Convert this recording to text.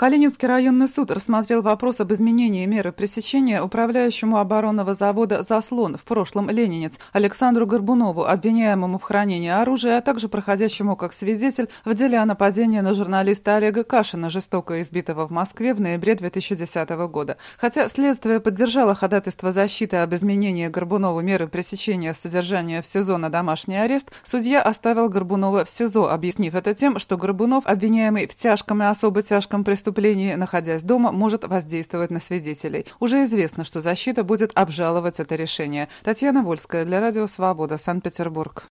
Калининский районный суд рассмотрел вопрос об изменении меры пресечения управляющему оборонного завода «Заслон», в прошлом ленинец, Александру Горбунову, обвиняемому в хранении оружия, а также проходящему как свидетель в деле о нападении на журналиста Олега Кашина, жестоко избитого в Москве в ноябре 2010 года. Хотя следствие поддержало ходатайство защиты об изменении Горбунову меры пресечения содержания в СИЗО на домашний арест, судья оставил Горбунова в СИЗО, объяснив это тем, что Горбунов, обвиняемый в тяжком и особо тяжком преступлении, находясь дома, может воздействовать на свидетелей. Уже известно, что защита будет обжаловать это решение. Татьяна Вольская для Радио Свобода, Санкт-Петербург.